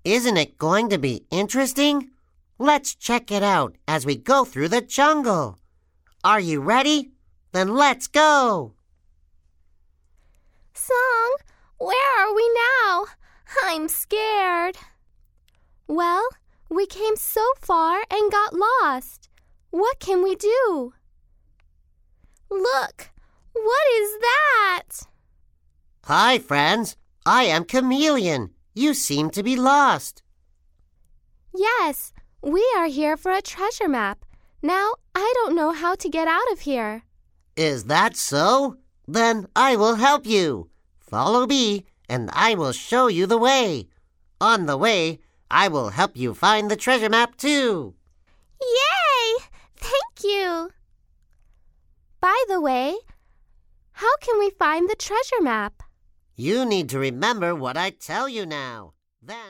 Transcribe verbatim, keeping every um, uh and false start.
Isn't it going to be interesting? Let's check it out as we go through the jungle. Are you ready? Then let's go! Song, where are we now? I'm scared. Well, we came so far and got lost. What can we do? Look, what is that? Hi, friends. I am Chameleon. You seem to be lost. Yes, we are here for a treasure map. Now I don't know how to get out of here. Is that so? Then I will help you. Follow me, and I will show you the way. On the way, I will help you find the treasure map too. Yay! Thank you. By the way, how can we find the treasure map? You need to remember what I tell you now. Then